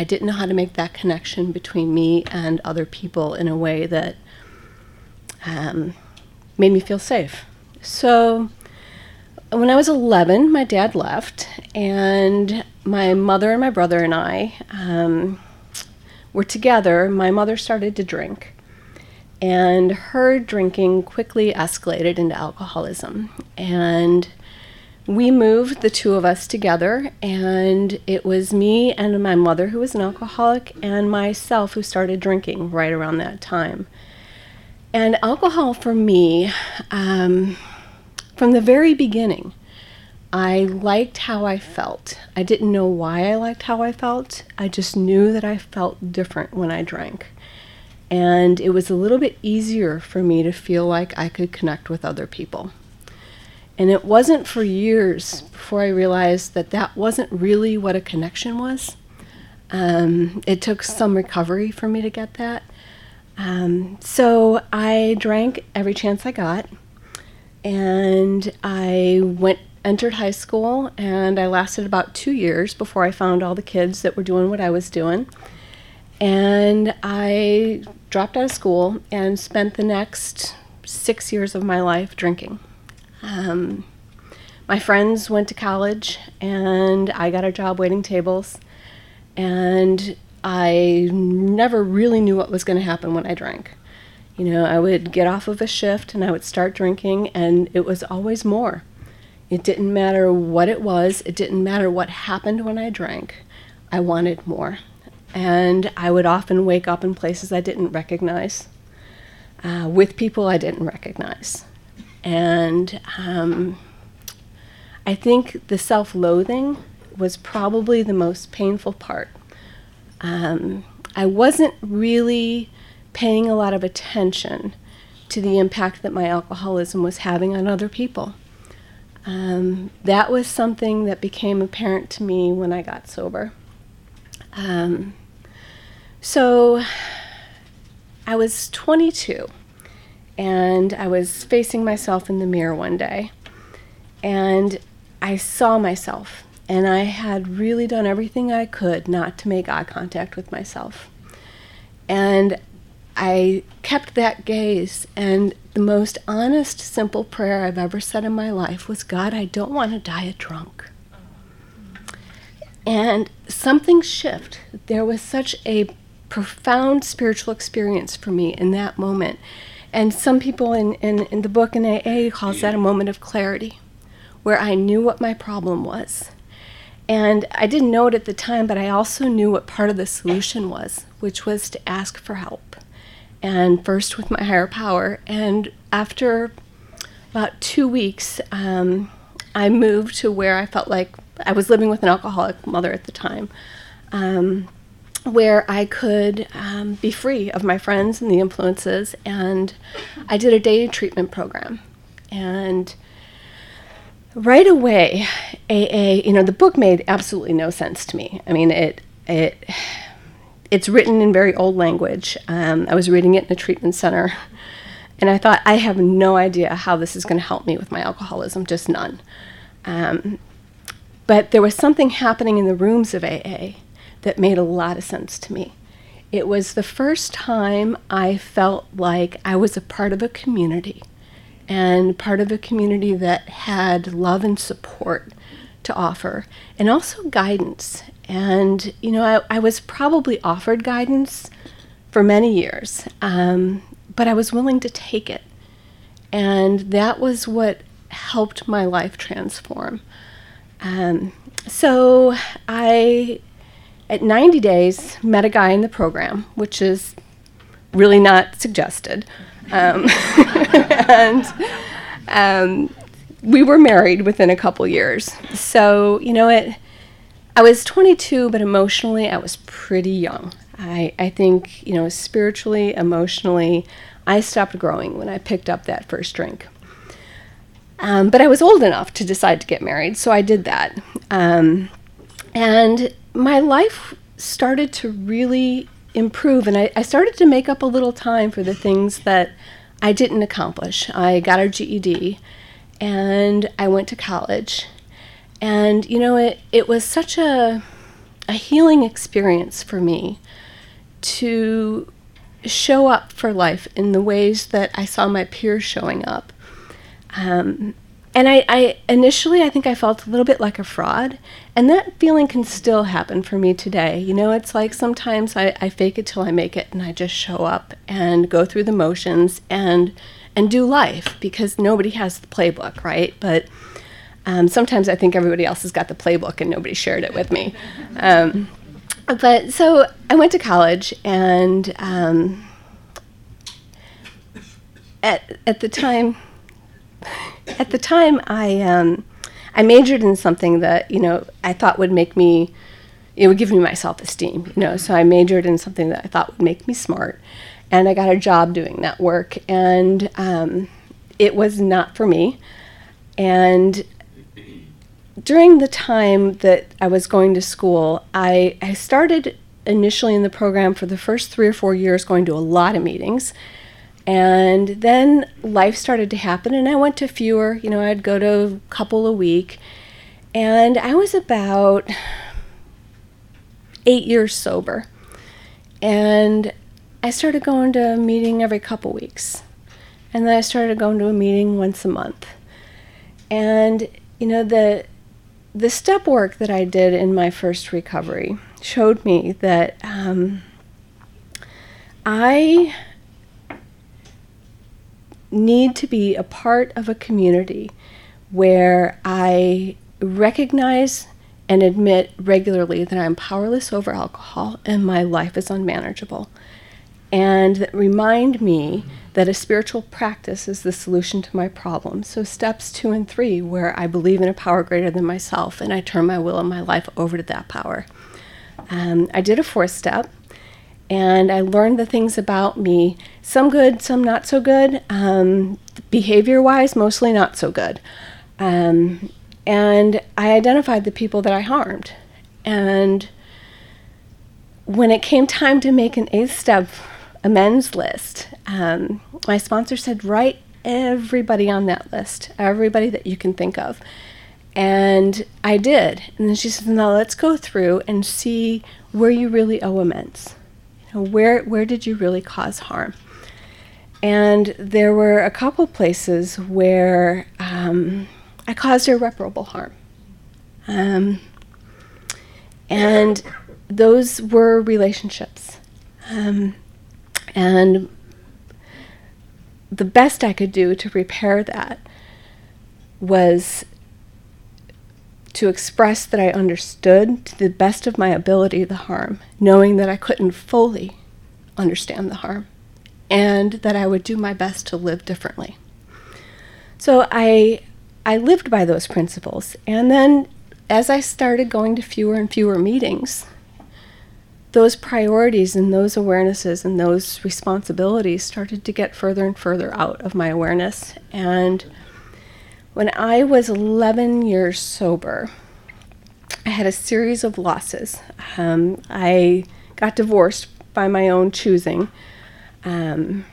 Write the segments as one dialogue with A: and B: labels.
A: I didn't know how to make that connection between me and other people in a way that made me feel safe. So when I was 11, my dad left, and my mother and my brother and I were together. My mother started to drink, and her drinking quickly escalated into alcoholism. And we moved, the two of us, together, and it was me and my mother who was an alcoholic and myself who started drinking right around that time. And alcohol for me, from the very beginning, I liked how I felt. I didn't know why I liked how I felt. I just knew that I felt different when I drank. And it was a little bit easier for me to feel like I could connect with other people. And it wasn't for years before I realized that that wasn't really what a connection was. It took some recovery for me to get that. So I drank every chance I got, and I entered high school, and I lasted about 2 years before I found all the kids that were doing what I was doing. And I dropped out of school and spent the next 6 years of my life drinking. My friends went to college, and I got a job waiting tables, and I never really knew what was going to happen when I drank. You know, I would get off of a shift and I would start drinking, and it was always more. It didn't matter what it was. It didn't matter what happened when I drank. I wanted more. And I would often wake up in places I didn't recognize, with people I didn't recognize. And I think the self-loathing was probably the most painful part. I wasn't really paying a lot of attention to the impact that my alcoholism was having on other people. That was something that became apparent to me when I got sober. So I was 22, and I was facing myself in the mirror one day, and I saw myself, and I had really done everything I could not to make eye contact with myself. And I kept that gaze, and the most honest, simple prayer I've ever said in my life was, God, I don't want to die a drunk. And something shifted. There was such a profound spiritual experience for me in that moment. And some people in the book in AA calls that a moment of clarity, where I knew what my problem was. And I didn't know it at the time, but I also knew what part of the solution was, which was to ask for help. And first with my higher power. And after about 2 weeks, I moved to where I felt like I was living with an alcoholic mother at the time, where I could be free of my friends and the influences. And I did a day treatment program. And right away, AA, the book made absolutely no sense to me. I mean, it's written in very old language. I was reading it in a treatment center, and I thought, I have no idea how this is going to help me with my alcoholism, just none. But there was something happening in the rooms of AA that made a lot of sense to me. It was the first time I felt like I was a part of a community, and part of a community that had love and support to offer, and also guidance. And, I was probably offered guidance for many years, but I was willing to take it. And that was what helped my life transform. So I, at 90 days, met a guy in the program, which is really not suggested. And we were married within a couple years. So, I was 22, but emotionally I was pretty young. I think, spiritually, emotionally, I stopped growing when I picked up that first drink. But I was old enough to decide to get married, so I did that. And my life started to really improve, and I started to make up a little time for the things that I didn't accomplish. I got a GED, and I went to college. And, it was such a a healing experience for me to show up for life in the ways that I saw my peers showing up. And I initially, I think I felt a little bit like a fraud, and that feeling can still happen for me today. You know, it's like sometimes I fake it till I make it, and I just show up and go through the motions and do life, because nobody has the playbook, right? But sometimes I think everybody else has got the playbook and nobody shared it with me. But so I went to college, and at the time, I majored in something that, you know, I thought would make me, it would give me my self-esteem, you know. So I majored in something that I thought would make me smart, and I got a job doing that work, and it was not for me. And during the time that I was going to school, I started initially in the program for the first 3 or 4 years going to a lot of meetings. And then life started to happen, and I went to fewer. You know, I'd go to a couple a week. And I was about 8 years sober. And I started going to a meeting every couple weeks. And then I started going to a meeting once a month. And, you know, the step work that I did in my first recovery showed me that I need to be a part of a community where I recognize and admit regularly that I'm powerless over alcohol and my life is unmanageable, and that remind me that a spiritual practice is the solution to my problems. So steps 2 and 3, where I believe in a power greater than myself and I turn my will and my life over to that power. I did a 4th step, and I learned the things about me, some good, some not so good, behavior-wise, mostly not so good. And I identified the people that I harmed. And when it came time to make an 8th step amends list, my sponsor said, write everybody on that list, everybody that you can think of. And I did. And then she said, now let's go through and see where you really owe amends. Where did you really cause harm? And there were a couple places where I caused irreparable harm. And those were relationships. And the best I could do to repair that was to express that I understood to the best of my ability the harm, knowing that I couldn't fully understand the harm, and that I would do my best to live differently. So I lived by those principles. And then as I started going to fewer and fewer meetings, those priorities and those awarenesses and those responsibilities started to get further and further out of my awareness. And when I was 11 years sober, I had a series of losses. I got divorced by my own choosing, and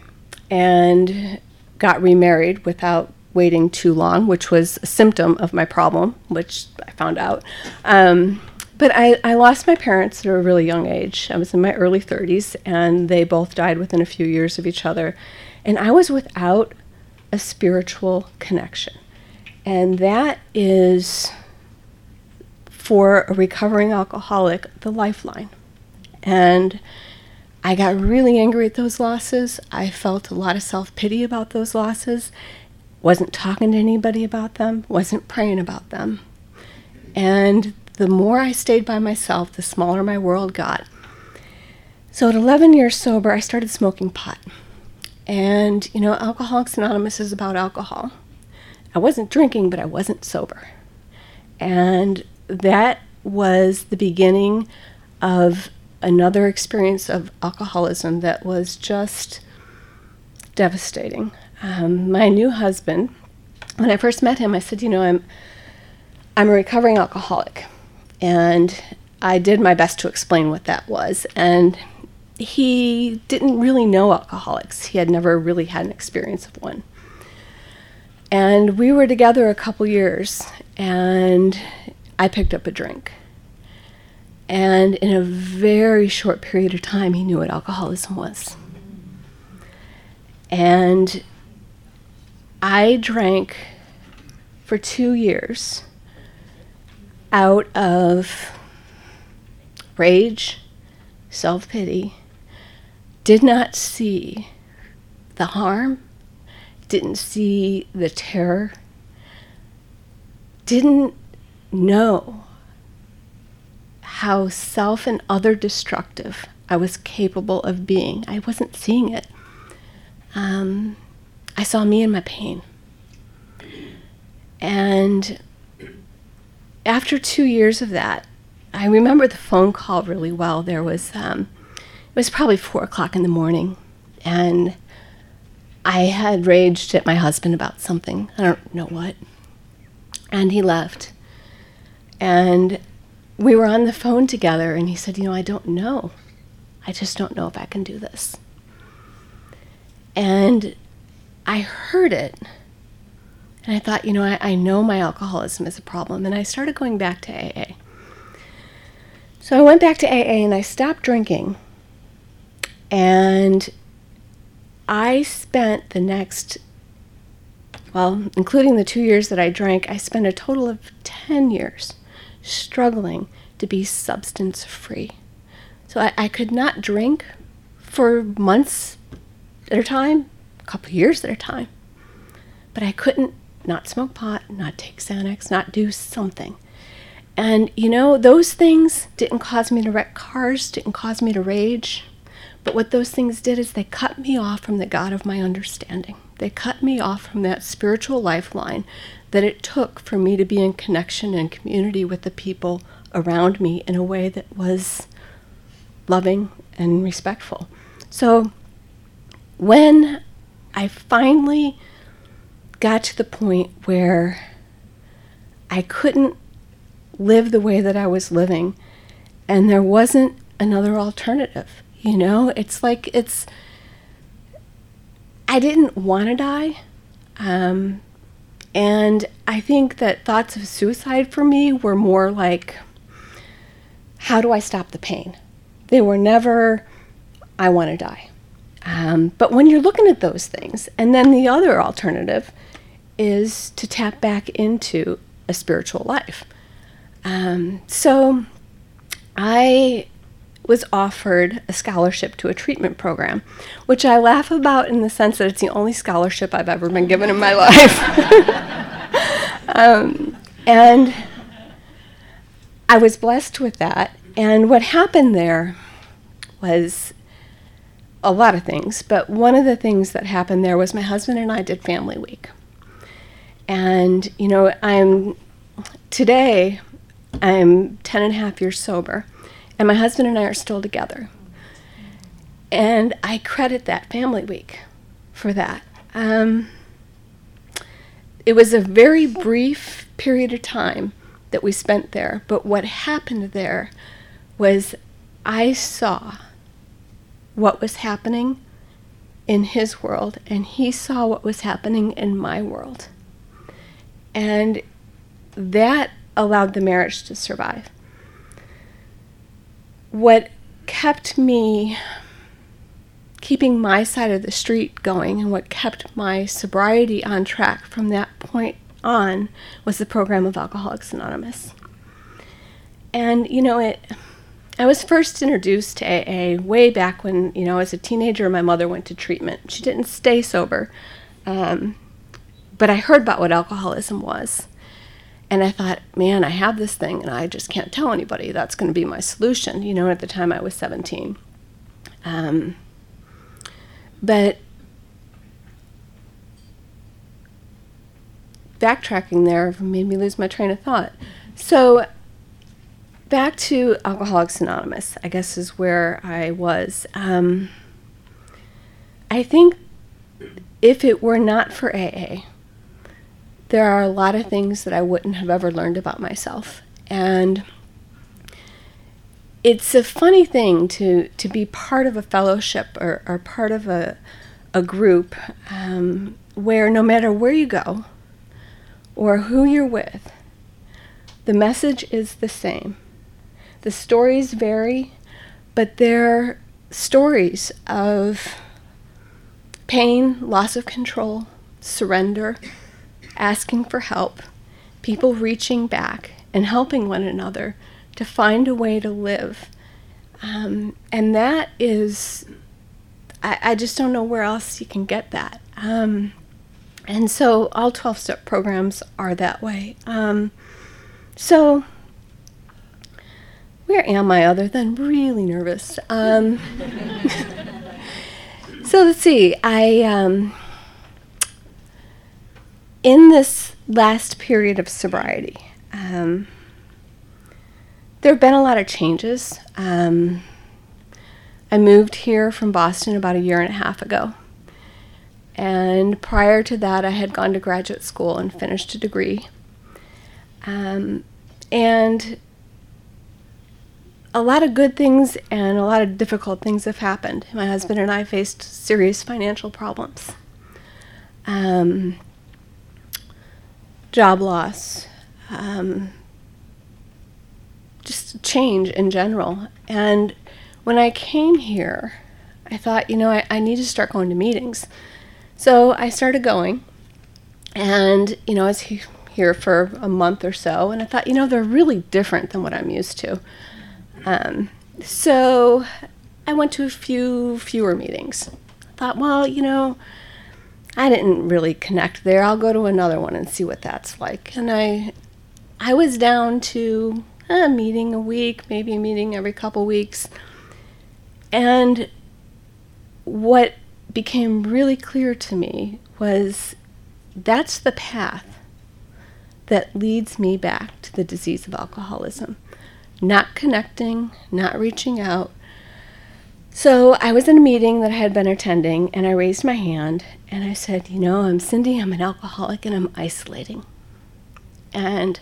A: got remarried without waiting too long, which was a symptom of my problem, which I found out. But I lost my parents at a really young age. I was in my early 30s, and they both died within a few years of each other. And I was without a spiritual connection. And that is, for a recovering alcoholic, the lifeline. And I got really angry at those losses. I felt a lot of self-pity about those losses. Wasn't talking to anybody about them. Wasn't praying about them. And the more I stayed by myself, the smaller my world got. So at 11 years sober, I started smoking pot. And, you know, Alcoholics Anonymous is about alcohol. I wasn't drinking, but I wasn't sober. And that was the beginning of another experience of alcoholism that was just devastating. My new husband, when I first met him, I said, you know, I'm a recovering alcoholic. And I did my best to explain what that was. And he didn't really know alcoholics. He had never really had an experience of one. And we were together a couple years, and I picked up a drink. And in a very short period of time, he knew what alcoholism was. And I drank for 2 years out of rage, self-pity, did not see the harm, didn't see the terror, didn't know how self and other destructive I was capable of being. I wasn't seeing it. I saw me and my pain. And after 2 years of that, I remember the phone call really well. There was, it was probably 4 o'clock in the morning, and I had raged at my husband about something. I don't know what. And he left. And we were on the phone together, and he said, I don't know. I just don't know if I can do this. And I heard it, and I thought, I know my alcoholism is a problem, and I started going back to AA. So I went back to AA, and I stopped drinking, and I spent the next, including the 2 years that I drank, I spent a total of 10 years struggling to be substance-free. So I could not drink for months at a time, a couple of years at a time. But I couldn't not smoke pot, not take Xanax, not do something. And, those things didn't cause me to wreck cars, didn't cause me to rage. But what those things did is they cut me off from the God of my understanding. They cut me off from that spiritual lifeline that it took for me to be in connection and community with the people around me in a way that was loving and respectful. So when I finally got to the point where I couldn't live the way that I was living, and there wasn't another alternative, I didn't want to die. And I think that thoughts of suicide for me were more like, how do I stop the pain? They were never, I want to die. But when you're looking at those things, and then the other alternative is to tap back into a spiritual life. So I was offered a scholarship to a treatment program, which I laugh about in the sense that it's the only scholarship I've ever been given in my life. And I was blessed with that. And what happened there was a lot of things, but one of the things that happened there was my husband and I did Family Week. And, today I'm 10 and a half years sober, and my husband and I are still together. And I credit that Family Week for that. It was a very brief period of time that we spent there, but what happened there was I saw what was happening in his world, and he saw what was happening in my world. And that allowed the marriage to survive. What kept me keeping my side of the street going, and what kept my sobriety on track from that point on, was the program of Alcoholics Anonymous. And, I was first introduced to AA way back when, as a teenager, my mother went to treatment. She didn't stay sober, but I heard about what alcoholism was. And I thought, man, I have this thing, and I just can't tell anybody. That's going to be my solution. At the time I was 17. But backtracking there made me lose my train of thought. So back to Alcoholics Anonymous, I guess, is where I was. I think if it were not for AA, there are a lot of things that I wouldn't have ever learned about myself. And it's a funny thing to be part of a fellowship or part of a group where no matter where you go or who you're with, the message is the same. The stories vary, but they're stories of pain, loss of control, surrender, asking for help, people reaching back and helping one another to find a way to live. And that is, I just don't know where else you can get that. And so all 12-step programs are that way. So where am I other than really nervous? So let's see. In this last period of sobriety, there have been a lot of changes. I moved here from Boston about a year and a half ago. And prior to that, I had gone to graduate school and finished a degree. And a lot of good things and a lot of difficult things have happened. My husband and I faced serious financial problems. Job loss, just change in general. And when I came here, I thought, I need to start going to meetings. So I started going, and, I was here for a month or so, and I thought, they're really different than what I'm used to. So I went to a fewer meetings. I thought, well, I didn't really connect there. I'll go to another one and see what that's like. And I was down to a meeting a week, maybe a meeting every couple weeks. And what became really clear to me was that's the path that leads me back to the disease of alcoholism. Not connecting, not reaching out. So I was in a meeting that I had been attending, and I raised my hand, and I said, I'm Cindy, I'm an alcoholic, and I'm isolating. And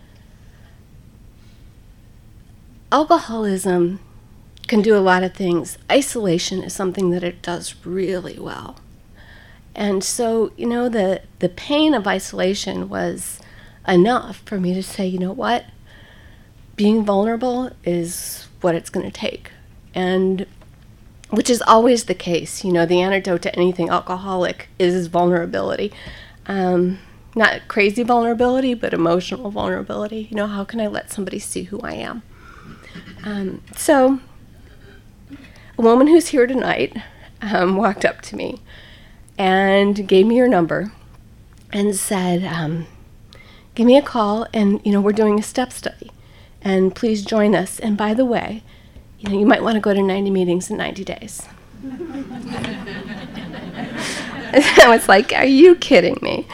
A: alcoholism can do a lot of things. Isolation is something that it does really well. And so, the pain of isolation was enough for me to say, what? Being vulnerable is what it's going to take. And which is always the case. The antidote to anything alcoholic is vulnerability. Not crazy vulnerability, but emotional vulnerability. How can I let somebody see who I am? So a woman who's here tonight walked up to me and gave me her number and said, give me a call, and, we're doing a step study. And please join us. And by the way, you might want to go to 90 meetings in 90 days. I was like, are you kidding me?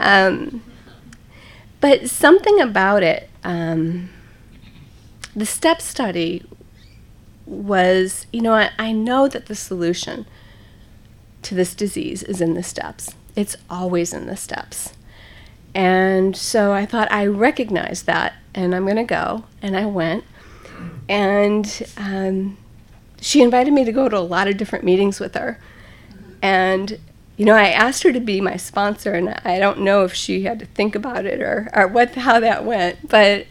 A: But something about it, the step study was, I know that the solution to this disease is in the steps. It's always in the steps. And so I thought, I recognize that, and I'm going to go. And I went. And she invited me to go to a lot of different meetings with her. And, I asked her to be my sponsor, and I don't know if she had to think about it or how that went. But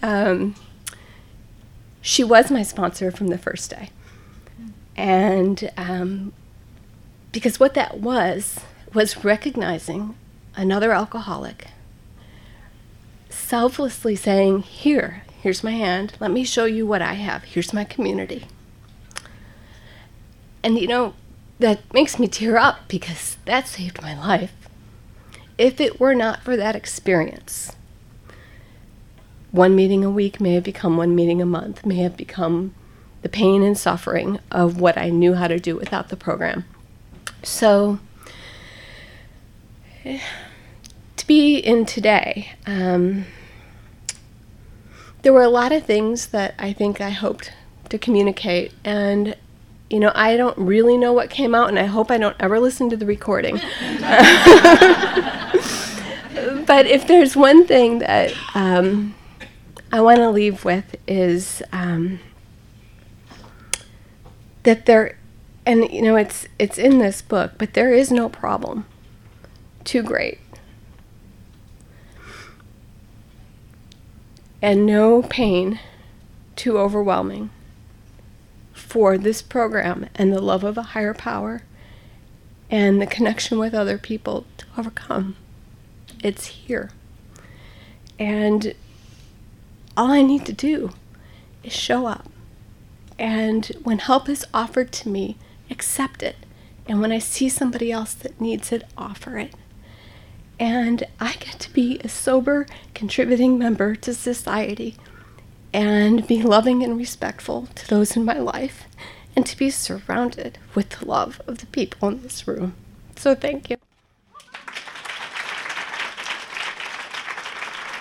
A: she was my sponsor from the first day. And because what that was recognizing another alcoholic, selflessly saying, here's my hand, let me show you what I have, here's my community. And that makes me tear up because that saved my life. If it were not for that experience, one meeting a week may have become one meeting a month, may have become the pain and suffering of what I knew how to do without the program. So to be in today, there were a lot of things that I think I hoped to communicate, and I don't really know what came out, and I hope I don't ever listen to the recording. But if there's one thing that I want to leave with is that there, and it's in this book, but there is no problem too great, and no pain too overwhelming for this program and the love of a higher power and the connection with other people to overcome. It's here. And all I need to do is show up. And when help is offered to me, accept it. And when I see somebody else that needs it, offer it. And I get to be a sober, contributing member to society and be loving and respectful to those in my life and to be surrounded with the love of the people in this room. So thank you.